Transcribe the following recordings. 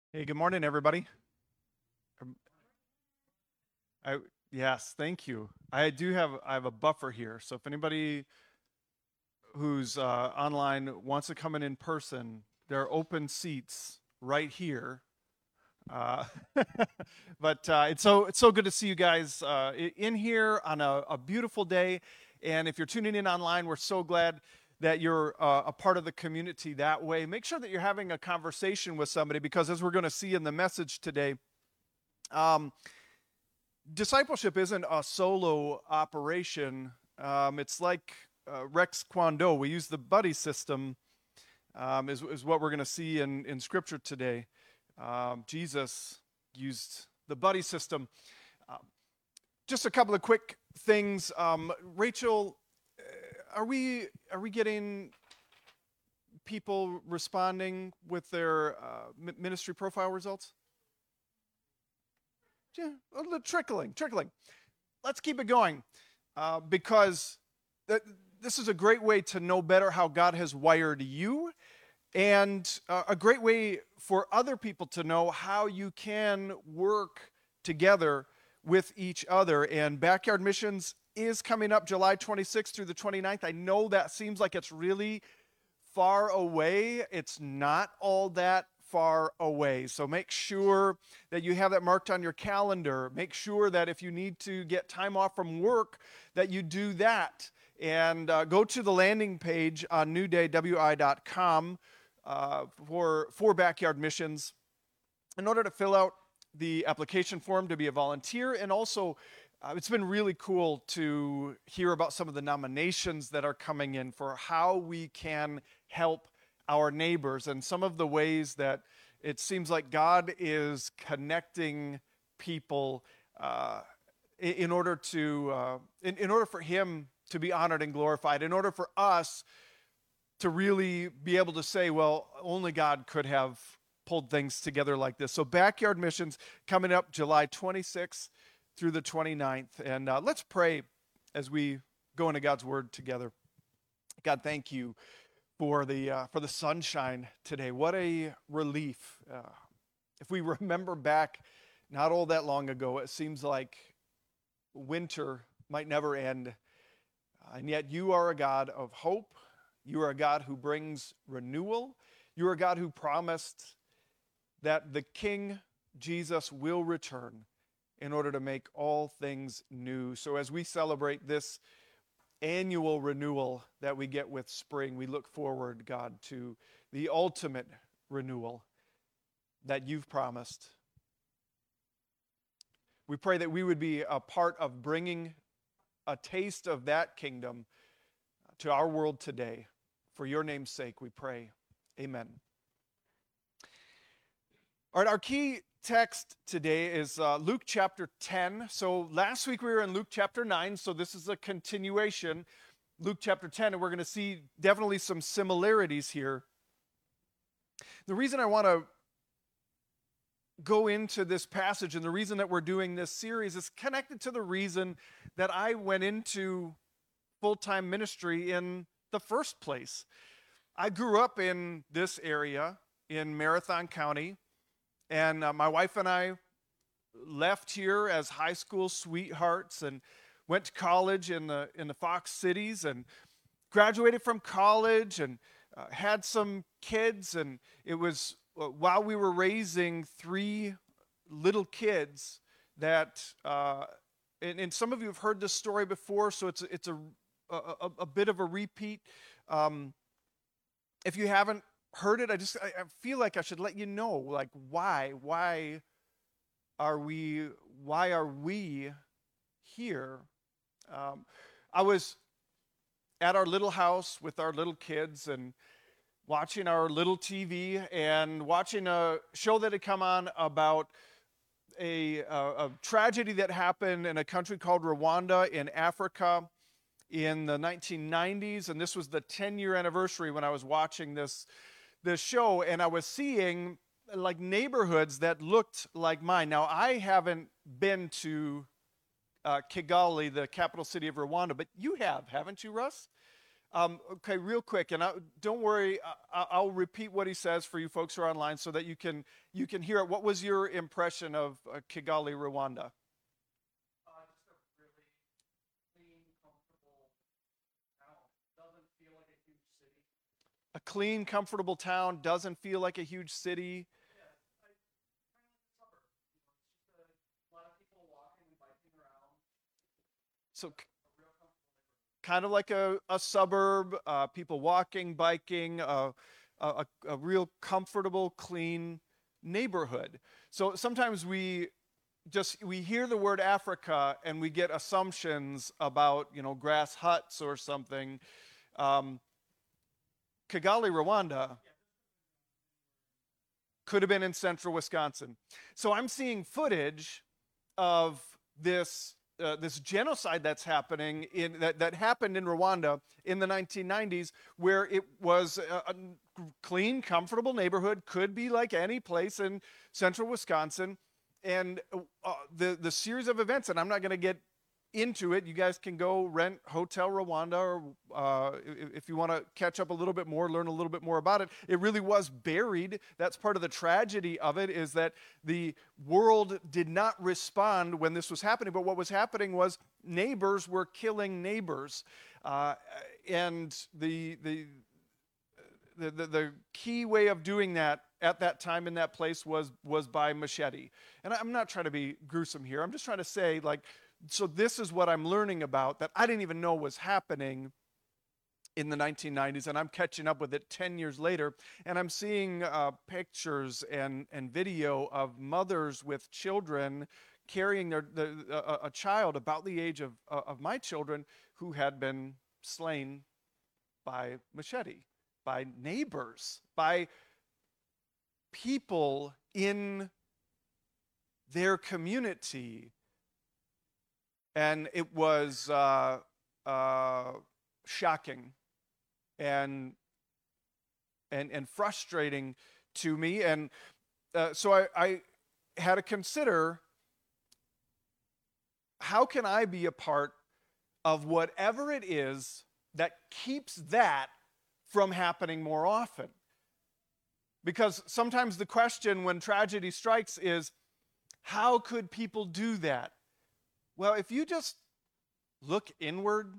Hey, good morning, everybody. Um, I yes, thank you. I have a buffer here, so if anybody who's online wants to come in person, there are open seats right here. Uh, but it's so good to see you guys in here on a beautiful day. And if you're tuning in online, we're so glad that you're a part of the community that way. Make sure that you're having a conversation with somebody because, as we're going to see in the message today, um, discipleship isn't a solo operation. It's like Rex Kwon Do. We use the buddy system, is what we're going to see in Scripture today. Jesus used the buddy system. Um, just a couple of quick things. Rachel, are we getting people responding with their ministry profile results? Yeah, a little trickling. Let's keep it going because this is a great way to know better how God has wired you and a great way for other people to know how you can work together with each other. And Backyard Missions is coming up July 26th through the 29th. I know that seems like it's really far away. It's not all that far away. So make sure that you have that marked on your calendar. Make sure that if you need to get time off from work, that you do that. And go to the landing page on newdaywi.com for Backyard Missions in order to fill out the application form to be a volunteer. And also, it's been really cool to hear about some of the nominations that are coming in for how we can help our neighbors and some of the ways that it seems like God is connecting people in order in order for Him to be honored and glorified, in order for us to really be able to say, well, only God could have pulled things together like this. So Backyard Missions coming up July 26th through the 29th. And let's pray as we go into God's Word together. God, thank you for the sunshine today. What a relief. If we remember back not all that long ago, it seems like winter might never end. And yet you are a God of hope. You are a God who brings renewal. You are a God who promised that the King Jesus will return in order to make all things new. So as we celebrate this annual renewal that we get with spring, we look forward, God, to the ultimate renewal that you've promised. We pray that we would be a part of bringing a taste of that kingdom to our world today. For your name's sake, we pray. Amen. All right, our key text today is Luke chapter 10. So last week we were in Luke chapter 9, so this is a continuation, Luke chapter 10, and we're going to see definitely some similarities here. The reason I want to go into this passage and the reason that we're doing this series is connected to the reason that I went into full-time ministry in the first place. I grew up in this area in Marathon County, and my wife and I left here as high school sweethearts and went to college in the Fox Cities and graduated from college and had some kids. And it was while we were raising three little kids that, and some of you have heard this story before, so it's a bit of a repeat. If you haven't heard it, I feel like I should let you know, like, why are we here? I was at our little house with our little kids and watching our little TV and watching a show that had come on about a tragedy that happened in a country called Rwanda in Africa in the 1990s, and this was the 10-year anniversary when I was watching this show, and I was seeing like neighborhoods that looked like mine. Now, I haven't been to Kigali, the capital city of Rwanda, but you have, haven't you, Russ? Okay, real quick, and don't worry, I'll repeat what he says for you folks who are online so that you can hear it. What was your impression of Kigali, Rwanda? Just a really clean, comfortable town. Doesn't feel like a huge city. A clean, comfortable town doesn't feel like a huge city. Yeah, kind of like a suburb. It's just a lot of people walking and biking around. So kind of like a suburb, people walking, biking, a real comfortable, clean neighborhood. So sometimes we hear the word Africa and we get assumptions about grass huts or something. Um, Kigali, Rwanda could have been in central Wisconsin. So I'm seeing footage of this genocide that's happening that happened in Rwanda in the 1990s, where it was a clean, comfortable neighborhood, could be like any place in central Wisconsin, and the series of events. And I'm not going to get into it. You guys can go rent Hotel Rwanda, or if you want to catch up a little bit more, learn a little bit more about it. It really was buried. That's part of the tragedy of it, is that the world did not respond when this was happening. But what was happening was neighbors were killing neighbors, and the key way of doing that at that time in that place was by machete. And I'm not trying to be gruesome here. I'm just trying to say, like, so this is what I'm learning about that I didn't even know was happening in the 1990s, and I'm catching up with it 10 years later, and I'm seeing pictures and video of mothers with children carrying a child about the age of my children who had been slain by machete, by neighbors, by people in their community. And it was shocking and frustrating to me. And so I had to consider, how can I be a part of whatever it is that keeps that from happening more often? Because sometimes the question when tragedy strikes is, how could people do that? Well, if you just look inward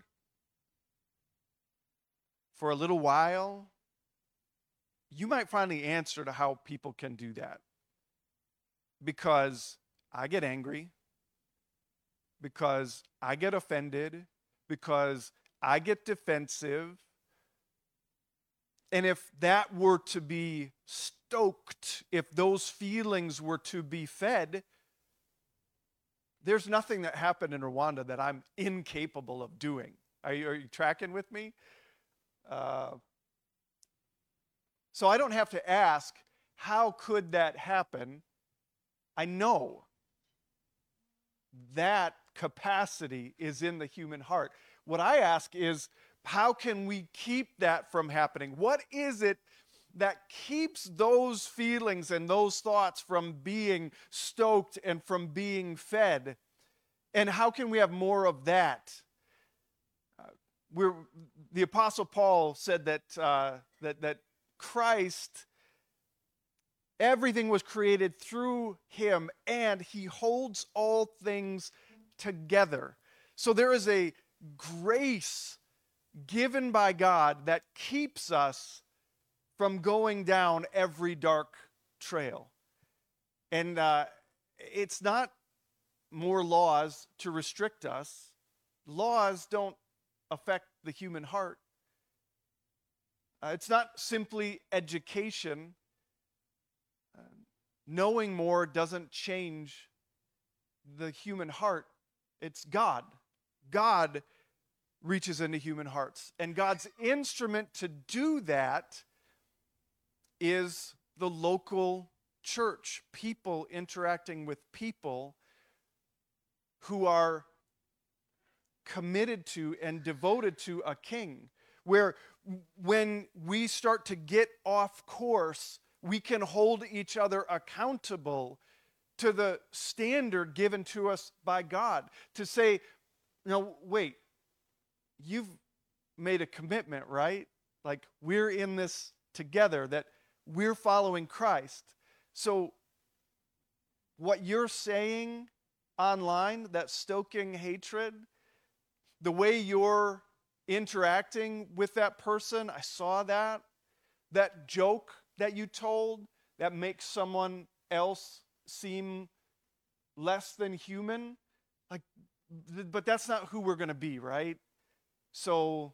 for a little while, you might find the answer to how people can do that. Because I get angry, because I get offended, because I get defensive. And if that were to be stoked, if those feelings were to be fed, there's nothing that happened in Rwanda that I'm incapable of doing. Are you tracking with me? So I don't have to ask, how could that happen? I know that capacity is in the human heart. What I ask is, how can we keep that from happening? What is it that keeps those feelings and those thoughts from being stoked and from being fed? And how can we have more of that? The Apostle Paul said that Christ, everything was created through him, and he holds all things together. So there is a grace given by God that keeps us from going down every dark trail. And it's not more laws to restrict us. Laws don't affect the human heart. It's not simply education. Knowing more doesn't change the human heart. It's God. God reaches into human hearts. And God's instrument to do that is the local church, people interacting with people who are committed to and devoted to a king. Where when we start to get off course, we can hold each other accountable to the standard given to us by God. To say, no, wait, you've made a commitment, right? Like we're in this together, that we're following Christ. So what you're saying online, that stoking hatred, the way you're interacting with that person, I saw that. That joke that you told that makes someone else seem less than human, like, but that's not who we're going to be, right? So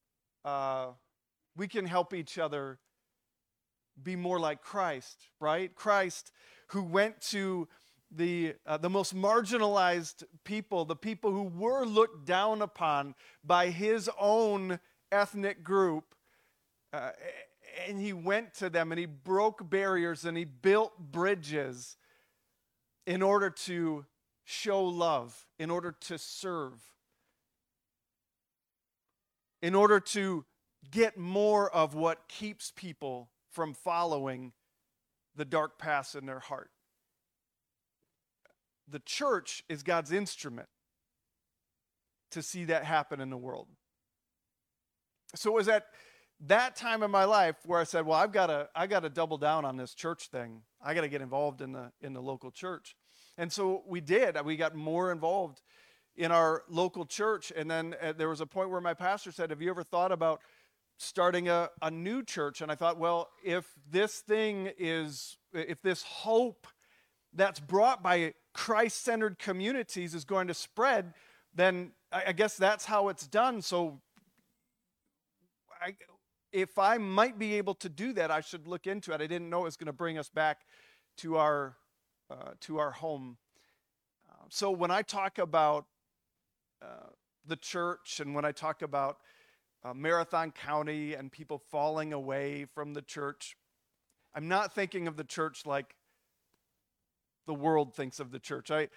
we can help each other be more like Christ, right? Christ, who went to the most marginalized people, the people who were looked down upon by his own ethnic group, and he went to them and he broke barriers and he built bridges in order to show love, in order to serve, in order to get more of what keeps people from following the dark paths in their heart. The church is God's instrument to see that happen in the world. So it was at that time in my life where I said, well, I got to double down on this church thing. I got to get involved in the local church. And so we did. We got more involved in our local church. And then there was a point where my pastor said, have you ever thought about starting a new church? And I thought, well, if this hope that's brought by Christ-centered communities is going to spread, then I guess that's how it's done. So if I might be able to do that, I should look into it. I didn't know it was going to bring us back to our home. So when I talk about the church, and when I talk about Marathon County and people falling away from the church, I'm not thinking of the church like the world thinks of the church. I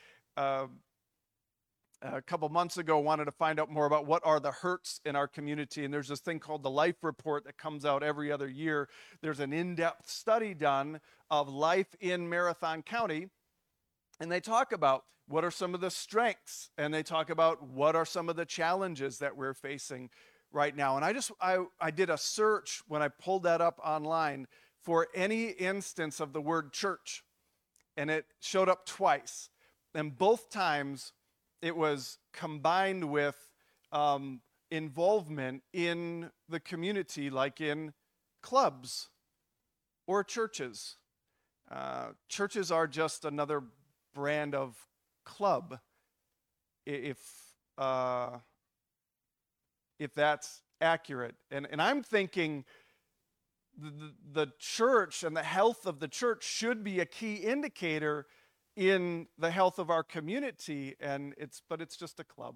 a couple months ago wanted to find out more about what are the hurts in our community, and there's this thing called the Life Report that comes out every other year. There's an in-depth study done of life in Marathon County, and they talk about what are some of the strengths, and they talk about what are some of the challenges that we're facing right now. And I did a search when I pulled that up online for any instance of the word church, and it showed up twice, and both times it was combined with involvement in the community, like in clubs or churches. Churches are just another brand of club, if that's accurate. And I'm thinking the church and the health of the church should be a key indicator in the health of our community, but it's just a club.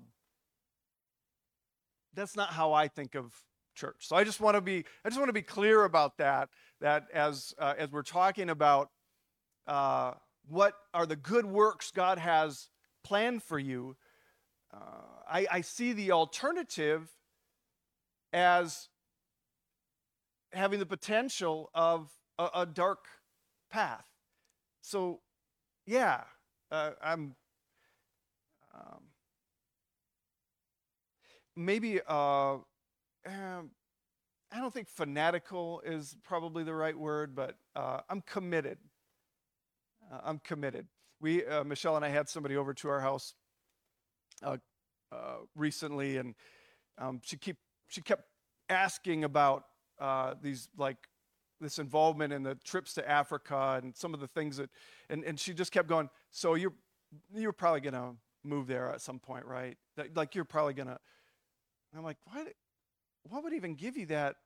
That's not how I think of church. So I just want to be clear about that as we're talking about what are the good works God has planned for you, I see the alternative as having the potential of a dark path. So yeah, I'm maybe I don't think fanatical is probably the right word, but I'm committed. I'm committed. Michelle and I had somebody over to our house recently, and she kept asking about this involvement in the trips to Africa and some of the things and she just kept going, so you're probably going to move there at some point, right? Like you're probably going to. I'm like, what would even give you that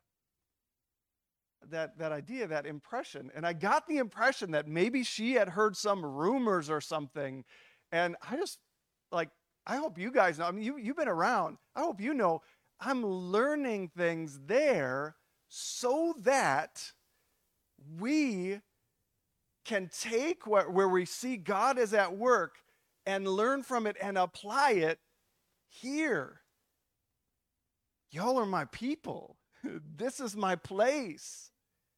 idea, that impression? And I got the impression that maybe she had heard some rumors or something, and I just, I hope you guys know, I mean, you've been around. I hope you know I'm learning things there so that we can take where we see God is at work and learn from it and apply it here. Y'all are my people. This is my place.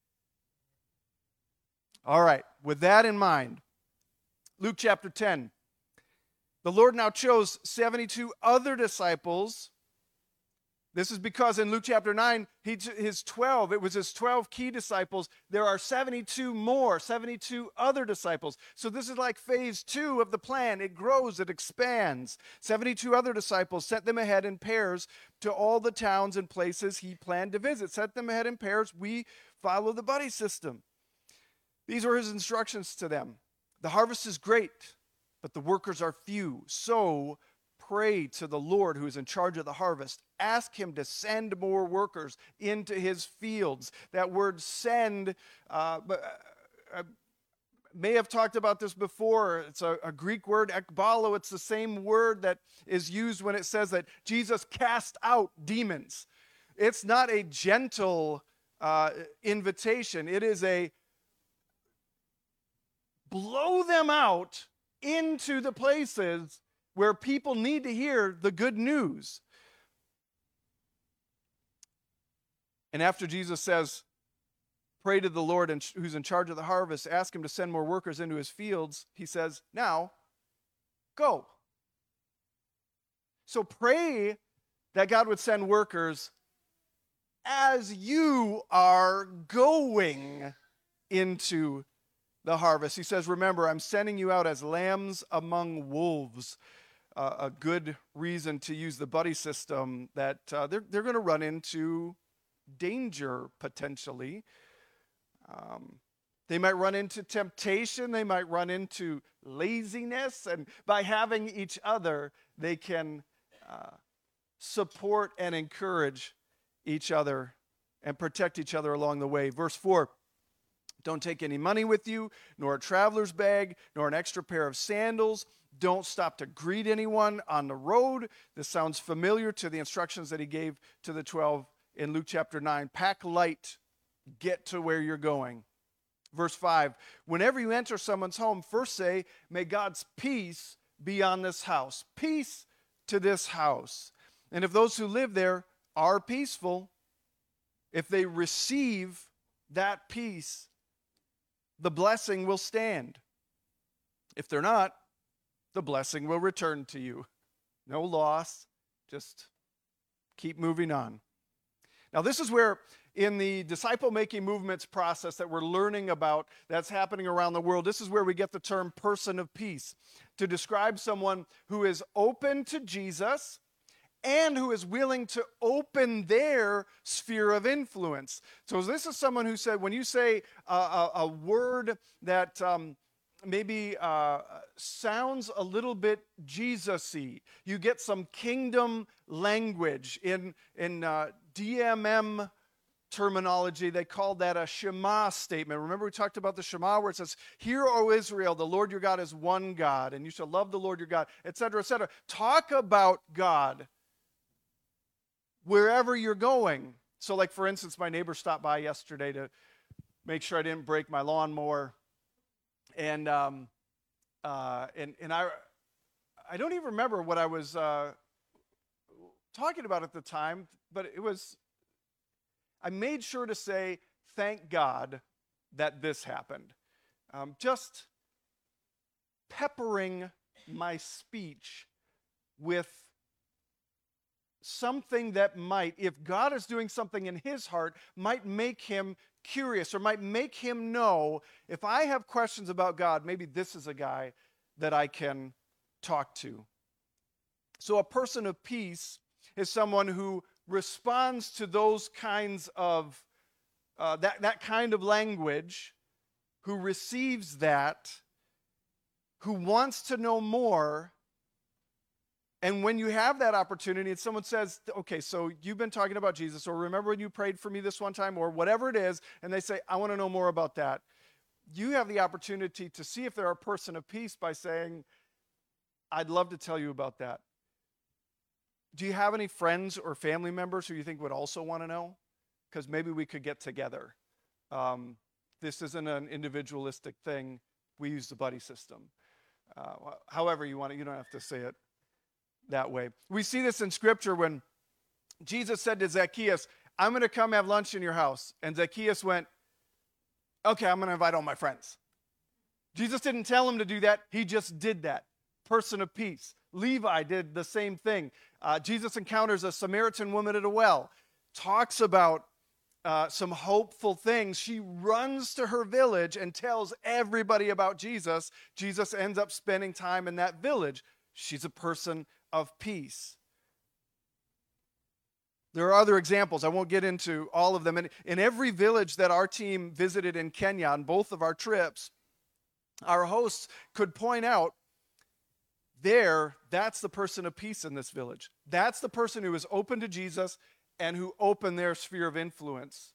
All right, with that in mind, Luke chapter 10. The Lord now chose 72 other disciples This is because in Luke chapter 9, his 12, it was his 12 key disciples. There are 72 more, 72 other disciples. So this is like phase 2 of the plan. It grows, it expands. 72 other disciples, sent them ahead in pairs to all the towns and places he planned to visit. Sent them ahead in pairs. We follow the buddy system. These were his instructions to them. The harvest is great, but the workers are few. So pray to the Lord who is in charge of the harvest. Ask him to send more workers into his fields. That word send, I may have talked about this before. It's a Greek word, ekbalo. It's the same word that is used when it says that Jesus cast out demons. It's not a gentle invitation. It is a blow them out into the places where people need to hear the good news. And after Jesus says, pray to the Lord who's in charge of the harvest, ask him to send more workers into his fields, he says, now, go. So pray that God would send workers as you are going into the harvest. He says, remember, I'm sending you out as lambs among wolves. A good reason to use the buddy system, that they're going to run into danger potentially. They might run into temptation. They might run into laziness. And by having each other, they can support and encourage each other and protect each other along the way. Verse 4, don't take any money with you, nor a traveler's bag, nor an extra pair of sandals. Don't stop to greet anyone on the road. This sounds familiar to the instructions that he gave to the 12 in Luke chapter 9. Pack light, get to where you're going. Verse 5, whenever you enter someone's home, first say, may God's peace be on this house. Peace to this house. And if those who live there are peaceful, if they receive that peace, the blessing will stand. If they're not, the blessing will return to you. No loss, just keep moving on. Now, this is where in the disciple-making movements process that we're learning about that's happening around the world, this is where we get the term person of peace to describe someone who is open to Jesus and who is willing to open their sphere of influence. So this is someone who said, when you say a word that maybe sounds a little bit Jesus-y, you get some kingdom language. In DMM terminology, they call that a Shema statement. Remember we talked about the Shema where it says, hear, O Israel, the Lord your God is one God, and you shall love the Lord your God, etc., etc. Talk about God wherever you're going. So like, for instance, my neighbor stopped by yesterday to make sure I didn't break my lawnmower. And I don't even remember what I was talking about at the time, but I made sure to say, thank God that this happened. Just peppering my speech with something that might, if God is doing something in his heart, might make him curious or might make him know, if I have questions about God, maybe this is a guy that I can talk to. So a person of peace is someone who responds to those kinds of, that kind of language, who receives that, who wants to know more. And when you have that opportunity and someone says, okay, so you've been talking about Jesus, or remember when you prayed for me this one time, or whatever it is, and they say, I want to know more about that. You have the opportunity to see if they're a person of peace by saying, I'd love to tell you about that. Do you have any friends or family members who you think would also want to know? Because maybe we could get together. This isn't an individualistic thing. We use the buddy system. However you want it, you don't have to say it that way. We see this in Scripture when Jesus said to Zacchaeus, I'm going to come have lunch in your house. And Zacchaeus went, okay, I'm going to invite all my friends. Jesus didn't tell him to do that. He just did that. person of peace. Levi did the same thing. Jesus encounters a Samaritan woman at a well, talks about some hopeful things. She runs to her village and tells everybody about Jesus. Jesus ends up spending time in that village. She's a person of peace. There are other examples. I won't get into all of them. And in every village that our team visited in Kenya on both of our trips, our hosts could point out, that's the person of peace in this village. That's the person who is open to Jesus and who opened their sphere of influence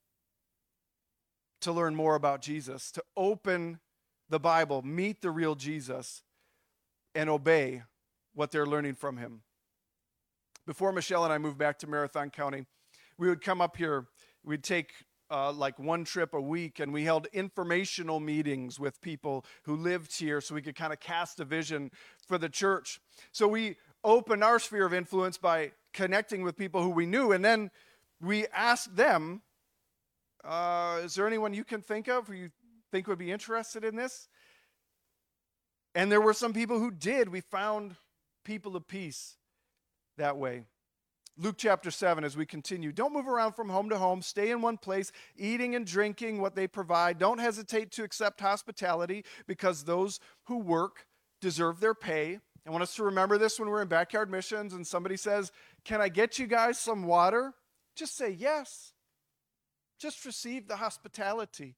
to learn more about Jesus, to open the Bible, meet the real Jesus, and obey what they're learning from him. Before Michelle and I moved back to Marathon County, we would come up here, we'd take like one trip a week, and we held informational meetings with people who lived here so we could kind of cast a vision for the church. So we opened our sphere of influence by connecting with people who we knew, and then we asked them, is there anyone you can think of who you think would be interested in this? And there were some people who did. We found people of peace that way. Luke chapter 7, as we continue, don't move around from home to home. Stay in one place, eating and drinking what they provide. Don't hesitate to accept hospitality, because those who work deserve their pay. I want us to remember this when we're in backyard missions and somebody says, can I get you guys some water? Just say yes. Just receive the hospitality.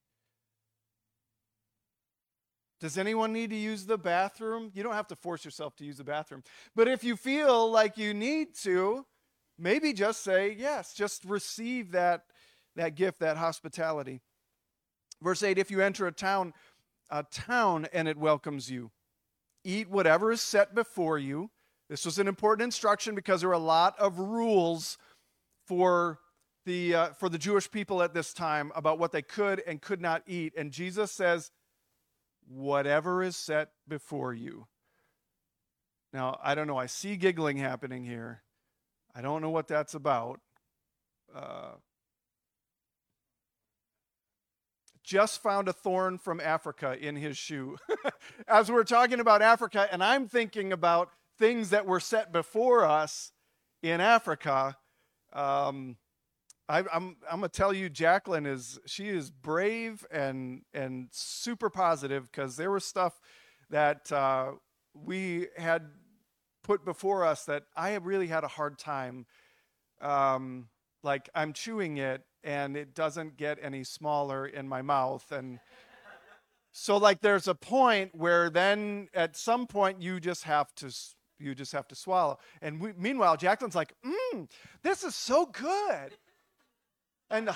Does anyone need to use the bathroom? You don't have to force yourself to use the bathroom. But if you feel like you need to, maybe just say yes. Just receive that gift, that hospitality. Verse 8, if you enter a town and it welcomes you, eat whatever is set before you. This was an important instruction because there were a lot of rules for the Jewish people at this time about what they could and could not eat. And Jesus says, whatever is set before you. Now, I don't know. I see giggling happening here. I don't know what that's about. Just found a thorn from Africa in his shoe. As we're talking about Africa, and I'm thinking about things that were set before us in Africa, I'm going to tell you, Jacqueline is brave and super positive, because there was stuff that we had put before us that I have really had a hard time. Like I'm chewing it and it doesn't get any smaller in my mouth, and so like there's a point where then at some point you just have to swallow. And meanwhile, Jacqueline's like, this is so good. And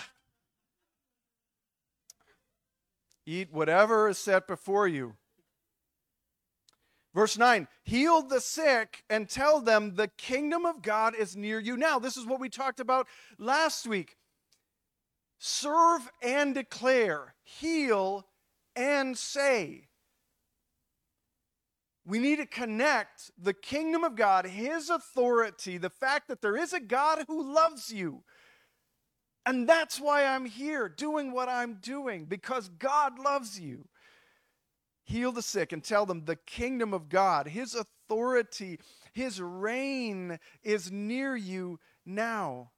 eat whatever is set before you. Verse 9, heal the sick and tell them the kingdom of God is near you now. This is what we talked about last week. Serve and declare, heal and say. We need to connect the kingdom of God, his authority, the fact that there is a God who loves you. And that's why I'm here doing what I'm doing, because God loves you. Heal the sick and tell them the kingdom of God, his authority, his reign is near you now.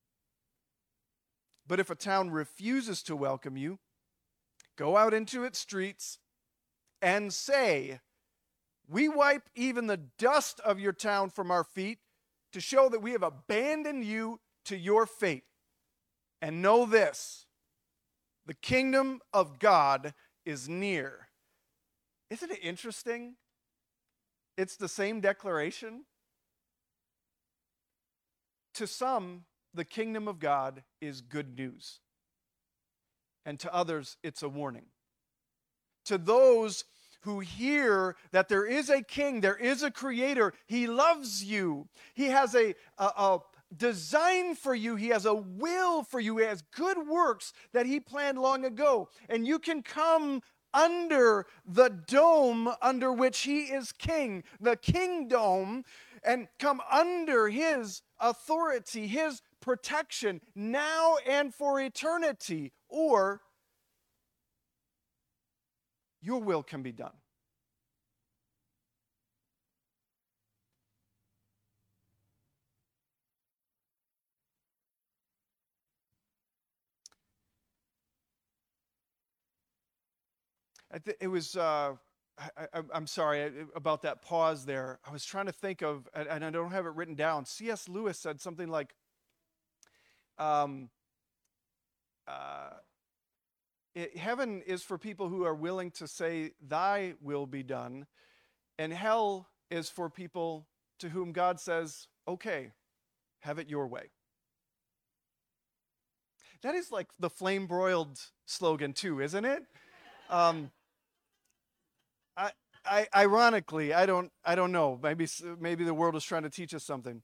But if a town refuses to welcome you, go out into its streets and say, we wipe even the dust of your town from our feet to show that we have abandoned you to your fate. And know this, the kingdom of God is near. Isn't it interesting? It's the same declaration. To some, the kingdom of God is good news. And to others, it's a warning. To those who hear that there is a king, there is a creator, he loves you, he has a design for you, he has a will for you, he has good works that he planned long ago, and you can come under the dome under which he is king, the kingdom, and come under his authority, his protection now and for eternity, or your will can be done. It was. I'm sorry about that pause there. I was trying to think of, and I don't have it written down. C.S. Lewis said something like, um, uh, "Heaven is for people who are willing to say, 'Thy will be done,' and hell is for people to whom God says, 'Okay, have it your way.'" That is like the flame broiled slogan too, isn't it? Um, Ironically, I don't know. Maybe the world is trying to teach us something.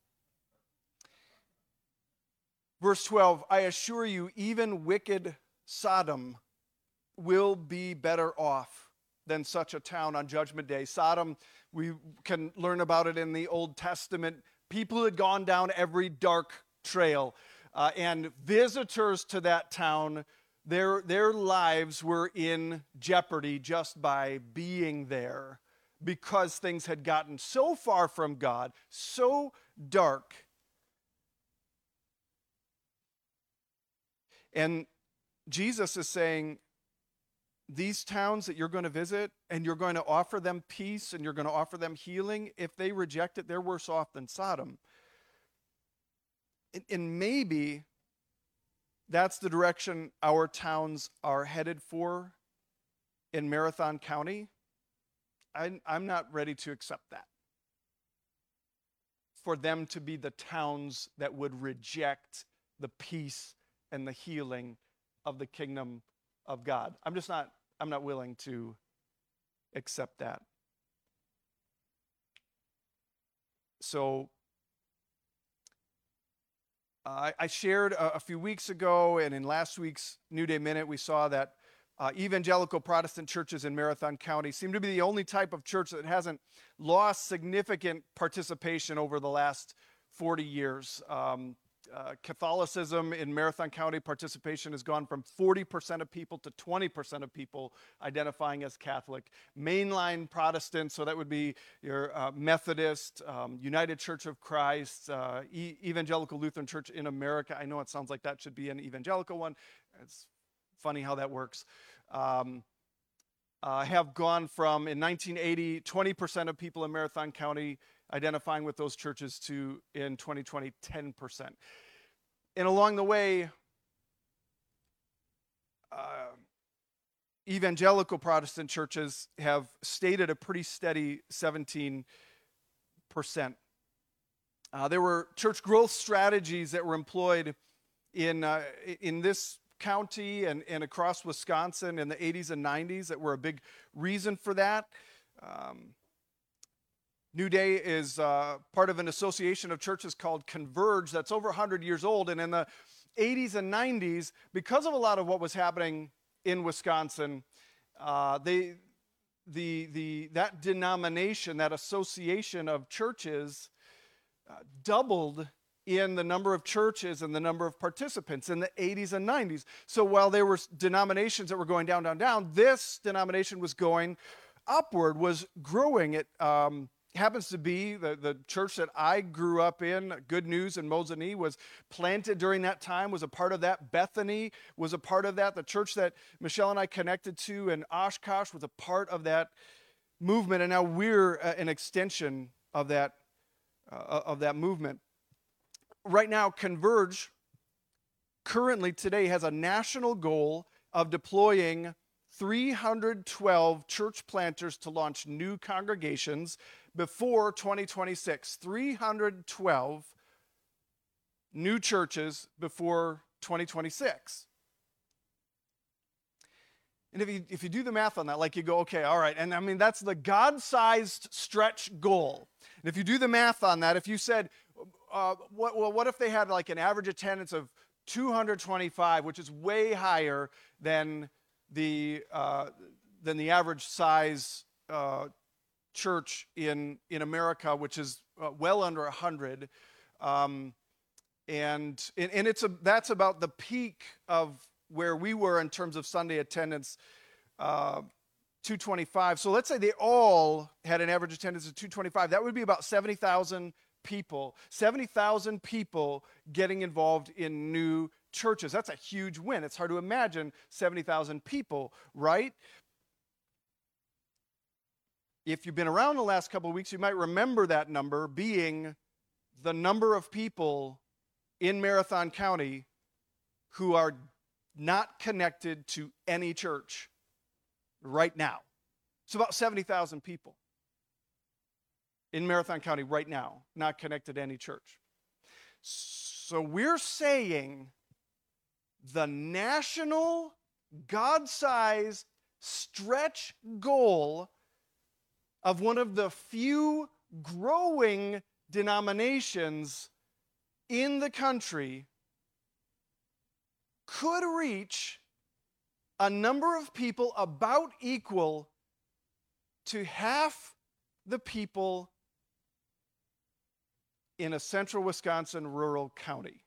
Verse 12, I assure you, even wicked Sodom will be better off than such a town on Judgment Day. Sodom, we can learn about it in the Old Testament. People who had gone down every dark trail, and visitors to that town, their lives were in jeopardy just by being there, because things had gotten so far from God, so dark. And Jesus is saying, these towns that you're going to visit, and you're going to offer them peace, and you're going to offer them healing, if they reject it, they're worse off than Sodom. And maybe that's the direction our towns are headed for in Marathon County. I'm not ready to accept that. For them to be the towns that would reject the peace and the healing of the kingdom of God. I'm not willing to accept that. So I shared a few weeks ago, and in last week's New Day Minute, we saw that evangelical Protestant churches in Marathon County seem to be the only type of church that hasn't lost significant participation over the last 40 years. Catholicism in Marathon County, participation has gone from 40% of people to 20% of people identifying as Catholic. Mainline Protestants, so that would be your Methodist, United Church of Christ, Evangelical Lutheran Church in America. I know it sounds like that should be an evangelical one. It's funny how that works. Have gone from, in 1980, 20% of people in Marathon County identifying with those churches to, in 2020, 10%. And along the way, evangelical Protestant churches have stayed at a pretty steady 17%. There were church growth strategies that were employed in this county and across Wisconsin in the 80s and 90s that were a big reason for that. New Day is part of an association of churches called Converge that's over 100 years old. And in the 80s and 90s, because of a lot of what was happening in Wisconsin, that denomination, that association of churches doubled in the number of churches and the number of participants in the 80s and 90s. So while there were denominations that were going down, down, down, this denomination was going upward, was growing. It happens to be the church that I grew up in, Good News in Mosinee, was planted during that time, was a part of that. Bethany was a part of that. The church that Michelle and I connected to in Oshkosh was a part of that movement, and now we're an extension of that movement. Right now, Converge currently today has a national goal of deploying 312 church planters to launch new congregations before 2026. 312 new churches before 2026. And if you do the math on that, like you go, okay, all right, and I mean, that's the God-sized stretch goal. And if you do the math on that, if you said, what if they had like an average attendance of 225, which is way higher than the average size church in America, which is well under 100, and that's about the peak of where we were in terms of Sunday attendance, 225. So let's say they all had an average attendance of 225. That would be about 70,000 people. 70,000 people getting involved in new churches. That's a huge win. It's hard to imagine 70,000 people, right? If you've been around the last couple of weeks, you might remember that number being the number of people in Marathon County who are not connected to any church right now. It's about 70,000 people in Marathon County right now, not connected to any church. So we're saying the national, God-sized stretch goal of one of the few growing denominations in the country could reach a number of people about equal to half the people in a central Wisconsin rural county.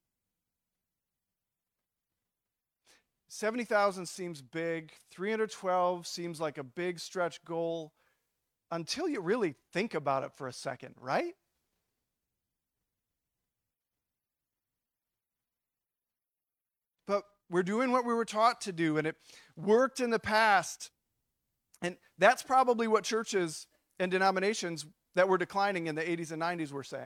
70,000 seems big. 312 seems like a big stretch goal until you really think about it for a second, right? But we're doing what we were taught to do, and it worked in the past. And that's probably what churches and denominations that were declining in the 80s and 90s were saying.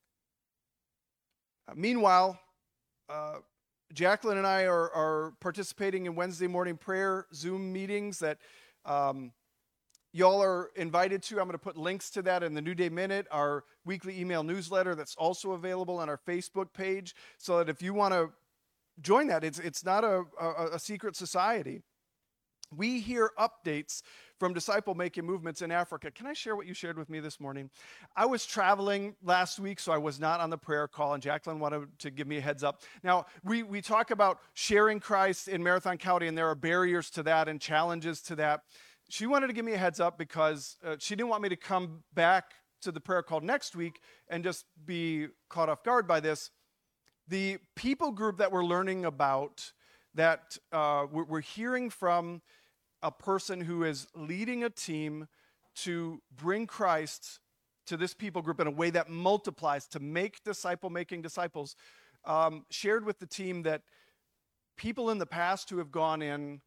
Meanwhile, Jacqueline and I are participating in Wednesday morning prayer Zoom meetings that y'all are invited to. I'm going to put links to that in the New Day Minute, our weekly email newsletter that's also available on our Facebook page, so that if you want to join that, it's not a secret society. We hear updates from disciple-making movements in Africa. Can I share what you shared with me this morning? I was traveling last week, so I was not on the prayer call, and Jacqueline wanted to give me a heads up. Now, we talk about sharing Christ in Marathon County, and there are barriers to that and challenges to that. She wanted to give me a heads up because she didn't want me to come back to the prayer call next week and just be caught off guard by this. The people group that we're learning about, that we're hearing from a person who is leading a team to bring Christ to this people group in a way that multiplies, to make disciple-making disciples, shared with the team that people in the past who have gone in,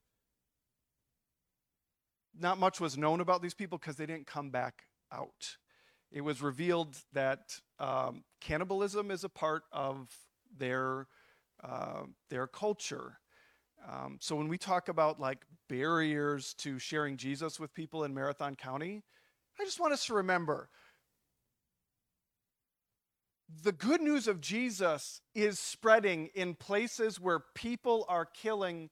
not much was known about these people because they didn't come back out. It was revealed that cannibalism is a part of their culture. So when we talk about like barriers to sharing Jesus with people in Marathon County, I just want us to remember the good news of Jesus is spreading in places where people are killing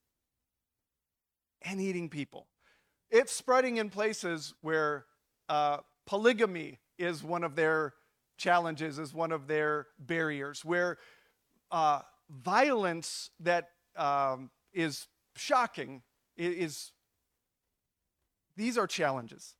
and eating people. It's spreading in places where polygamy is one of their challenges, is one of their barriers, where violence that is shocking is these are challenges.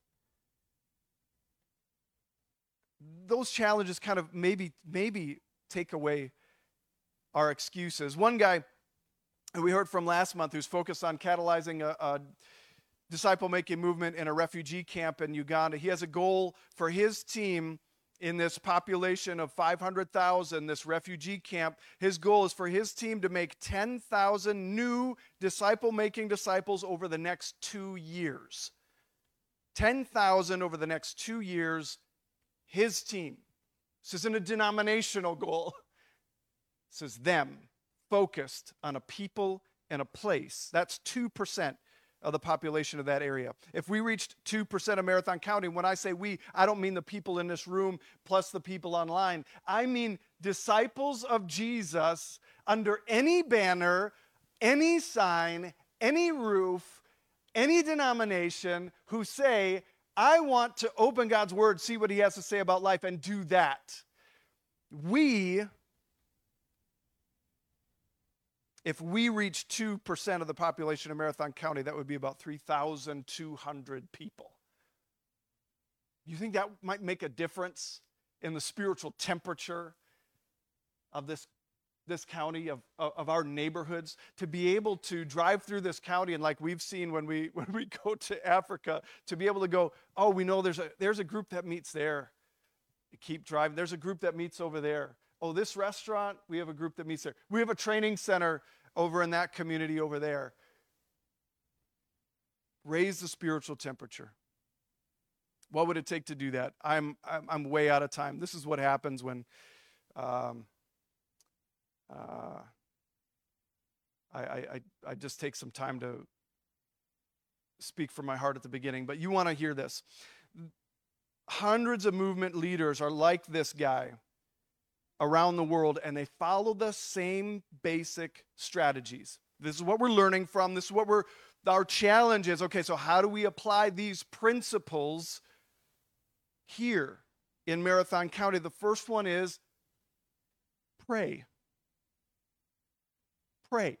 Those challenges kind of maybe take away our excuses. One guy who we heard from last month who's focused on catalyzing a disciple-making movement in a refugee camp in Uganda, he has a goal for his team in this population of 500,000, this refugee camp. His goal is for his team to make 10,000 new disciple-making disciples over the next 2 years. 10,000 over the next 2 years, his team. This isn't a denominational goal. This is them focused on a people and a place. That's 2% of the population of that area. If we reached 2% of Marathon County, when I say we, I don't mean the people in this room plus the people online. I mean disciples of Jesus under any banner, any sign, any roof, any denomination who say, I want to open God's word, see what he has to say about life, and do that. If we reach 2% of the population of Marathon County, that would be about 3,200 people. You think that might make a difference in the spiritual temperature of this county, of our neighborhoods? To be able to drive through this county, and like we've seen when we go to Africa, to be able to go, oh, we know there's a group that meets there. You keep driving. There's a group that meets over there. Oh, this restaurant, we have a group that meets there. We have a training center over in that community over there. Raise the spiritual temperature. What would it take to do that? I'm way out of time. This is what happens when um, uh, I just take some time to speak from my heart at the beginning. But you want to hear this. Hundreds of movement leaders are like this guy around the world, and they follow the same basic strategies. This is what we're learning from. This is what our challenge is. Okay, so how do we apply these principles here in Marathon County? The first one is pray. Pray.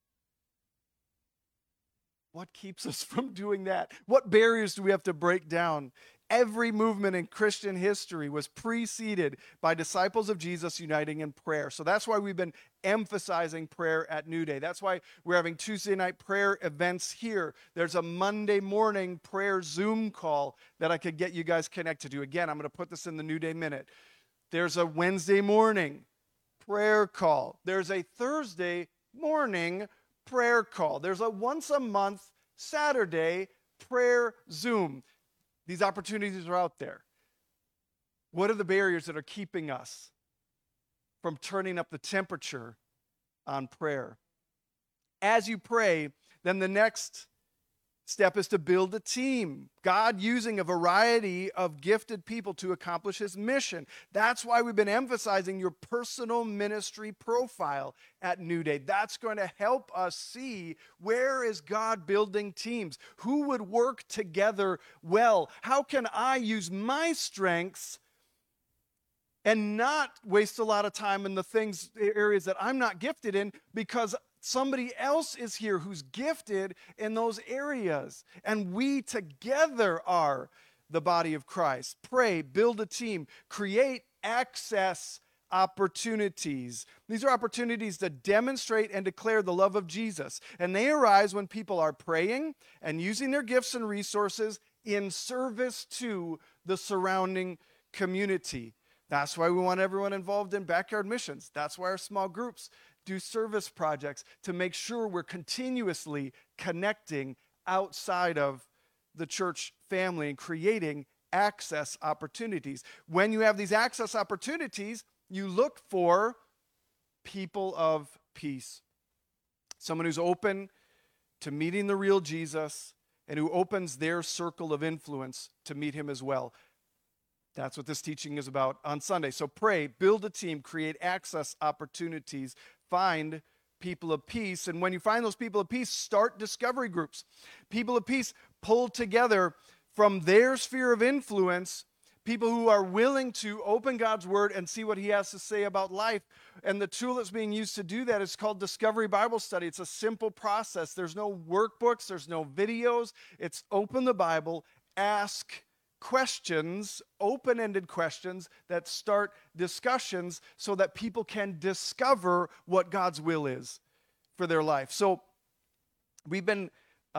What keeps us from doing that? What barriers do we have to break down? Every movement in Christian history was preceded by disciples of Jesus uniting in prayer. So that's why we've been emphasizing prayer at New Day. That's why we're having Tuesday night prayer events here. There's a Monday morning prayer Zoom call that I could get you guys connected to. Again, I'm going to put this in the New Day Minute. There's a Wednesday morning prayer call. There's a Thursday morning prayer call. There's a once a month Saturday prayer Zoom. These opportunities are out there. What are the barriers that are keeping us from turning up the temperature on prayer? As you pray, then the next step is to build a team. God using a variety of gifted people to accomplish his mission. That's why we've been emphasizing your personal ministry profile at New Day. That's going to help us see, where is God building teams? Who would work together well? How can I use my strengths and not waste a lot of time in the areas that I'm not gifted in, because somebody else is here who's gifted in those areas, and we together are the body of Christ. Pray, build a team, create access opportunities. These are opportunities to demonstrate and declare the love of Jesus, and they arise when people are praying and using their gifts and resources in service to the surrounding community. That's why we want everyone involved in backyard missions. That's why our small groups do service projects, to make sure we're continuously connecting outside of the church family and creating access opportunities. When you have these access opportunities, you look for people of peace. Someone who's open to meeting the real Jesus and who opens their circle of influence to meet him as well. That's what this teaching is about on Sunday. So pray, build a team, create access opportunities, find people of peace. And when you find those people of peace, start discovery groups. People of peace pull together from their sphere of influence people who are willing to open God's word and see what he has to say about life. And the tool that's being used to do that is called Discovery Bible Study. It's a simple process. There's no workbooks. There's no videos. It's open the Bible, ask questions, open-ended questions that start discussions so that people can discover what God's will is for their life. So we've been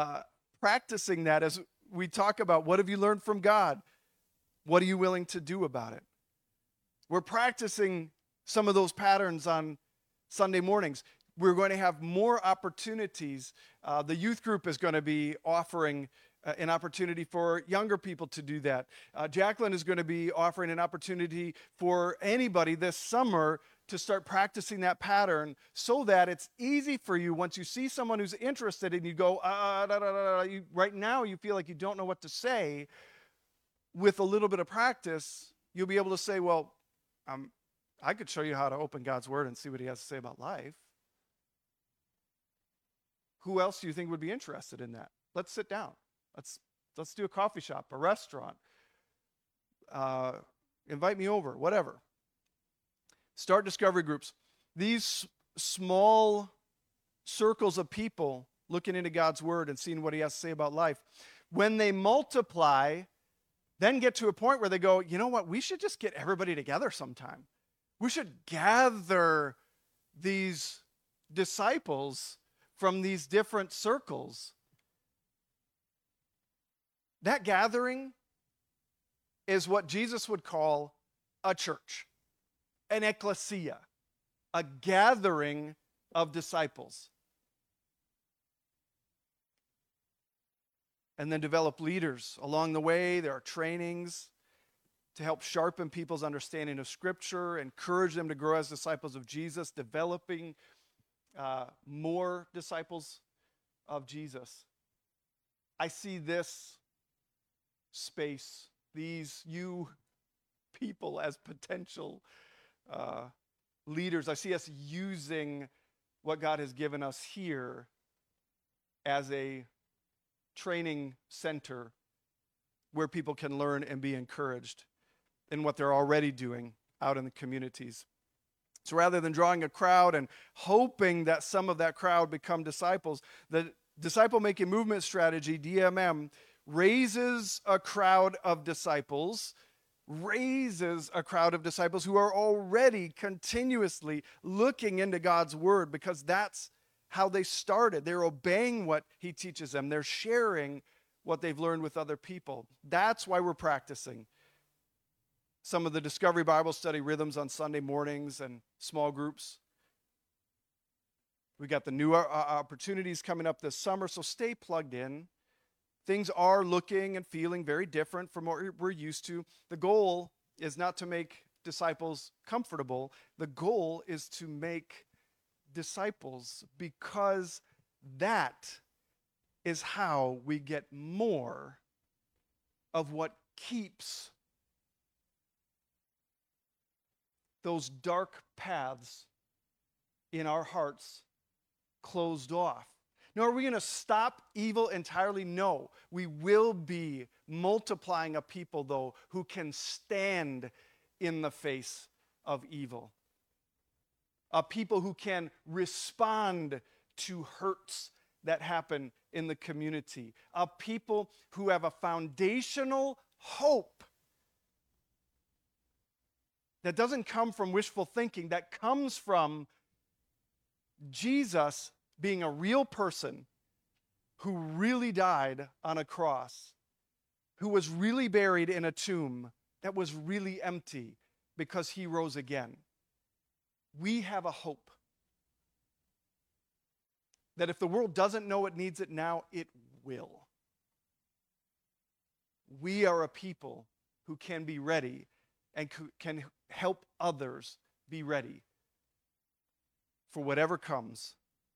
practicing that as we talk about, what have you learned from God? What are you willing to do about it? We're practicing some of those patterns on Sunday mornings. We're going to have more opportunities. The youth group is going to be offering an opportunity for younger people to do that. Jacqueline is going to be offering an opportunity for anybody this summer to start practicing that pattern, so that it's easy for you once you see someone who's interested and you go, right now you feel like you don't know what to say. With a little bit of practice, you'll be able to say, well, I could show you how to open God's word and see what he has to say about life. Who else do you think would be interested in that? Let's sit down. Let's do a coffee shop, a restaurant. Invite me over, whatever. Start discovery groups. These small circles of people looking into God's word and seeing what he has to say about life, when they multiply, then get to a point where they go, you know what, we should just get everybody together sometime. We should gather these disciples from these different circles. That gathering is what Jesus would call a church, an ecclesia, a gathering of disciples. and then develop leaders. Along the way, there are trainings to help sharpen people's understanding of Scripture, encourage them to grow as disciples of Jesus, developing more disciples of Jesus. I see this space, you people as potential leaders. I see us using what God has given us here as a training center where people can learn and be encouraged in what they're already doing out in the communities. So rather than drawing a crowd and hoping that some of that crowd become disciples, the disciple-making movement strategy, DMM, raises a crowd of disciples who are already continuously looking into God's word, because that's how they started. They're obeying what he teaches them. They're sharing what they've learned with other people. That's why we're practicing some of the Discovery Bible Study rhythms on Sunday mornings and small groups. We got the new opportunities coming up this summer, so stay plugged in. Things are looking and feeling very different from what we're used to. The goal is not to make disciples comfortable. The goal is to make disciples, because that is how we get more of what keeps those dark paths in our hearts closed off. Now, are we going to stop evil entirely? No. We will be multiplying a people, though, who can stand in the face of evil. A people who can respond to hurts that happen in the community. A people who have a foundational hope that doesn't come from wishful thinking, that comes from Jesus being a real person who really died on a cross, who was really buried in a tomb that was really empty because he rose again. We have a hope that if the world doesn't know it needs it now, it will. We are a people who can be ready and can help others be ready for whatever comes,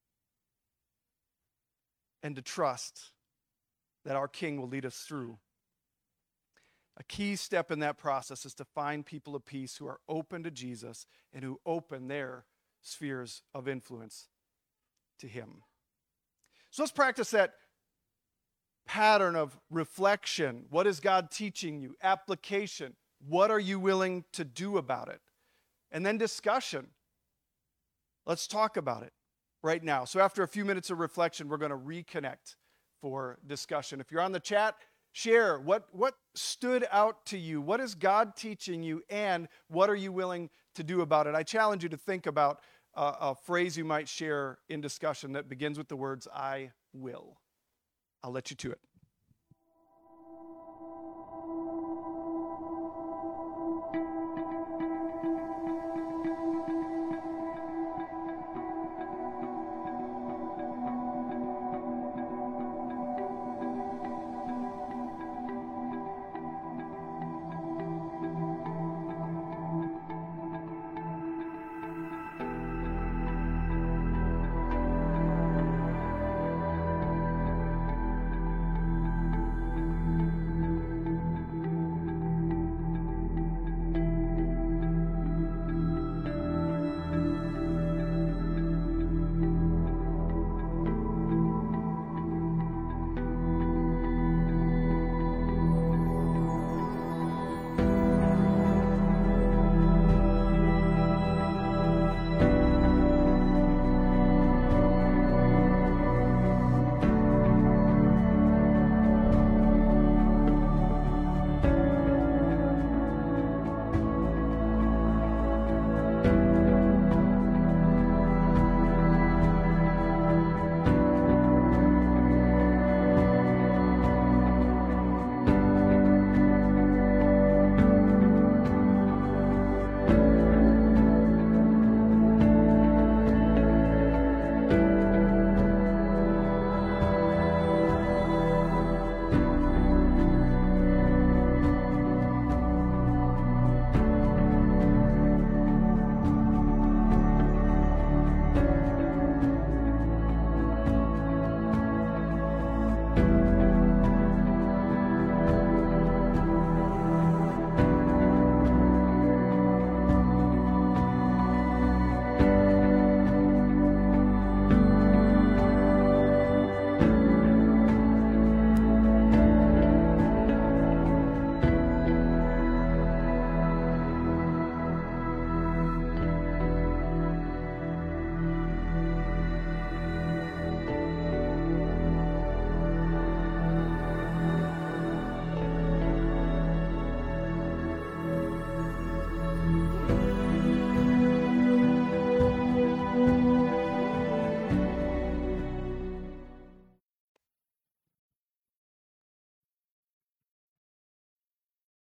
and to trust that our King will lead us through. A key step in that process is to find people of peace who are open to Jesus and who open their spheres of influence to him. So let's practice that pattern of reflection. What is God teaching you? Application. What are you willing to do about it? And then discussion. Let's talk about it right now. So after a few minutes of reflection, we're going to reconnect for discussion. If you're on the chat, share what stood out to you. What is God teaching you, and what are you willing to do about it? I challenge you to think about a phrase you might share in discussion that begins with the words, I will. I'll let you to it.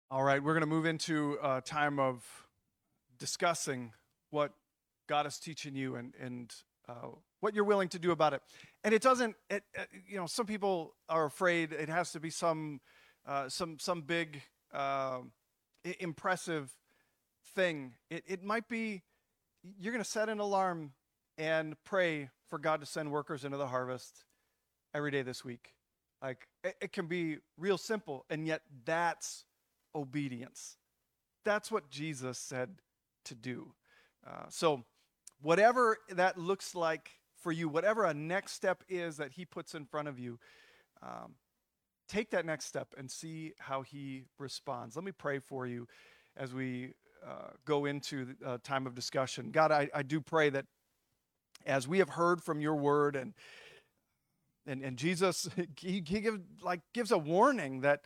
All right, we're going to move into a time of discussing what God is teaching you and what you're willing to do about it. And it doesn't, some people are afraid it has to be some big, impressive thing. It might be you're going to set an alarm and pray for God to send workers into the harvest every day this week. Like it can be real simple, and yet that's obedience. That's what Jesus said to do. So, whatever that looks like for you, whatever a next step is that He puts in front of you, um, take that next step and see how He responds. Let me pray for you as we go into the time of discussion. God, I do pray that as we have heard from your word and Jesus, he gives a warning that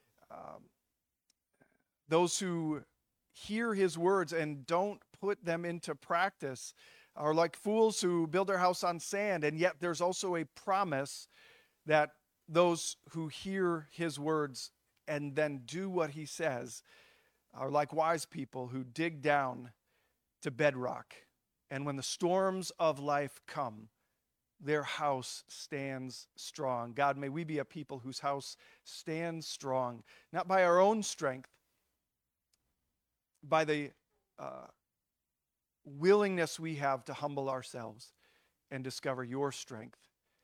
those who hear his words and don't put them into practice are like fools who build their house on sand. And yet there's also a promise that those who hear his words and then do what he says are like wise people who dig down to bedrock. And when the storms of life come, their house stands strong. God, may we be a people whose house stands strong, not by our own strength, by the willingness we have to humble ourselves and discover your strength.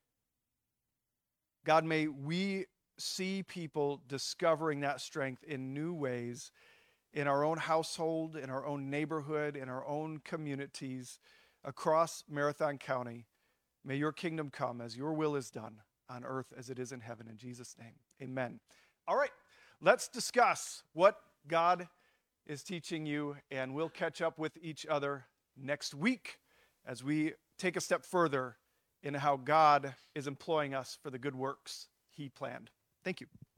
God, may we see people discovering that strength in new ways in our own household, in our own neighborhood, in our own communities across Marathon County. May your kingdom come as your will is done on earth as it is in heaven. In Jesus' name, amen. All right, let's discuss what God is teaching you, and we'll catch up with each other next week as we take a step further in how God is employing us for the good works he planned. Thank you.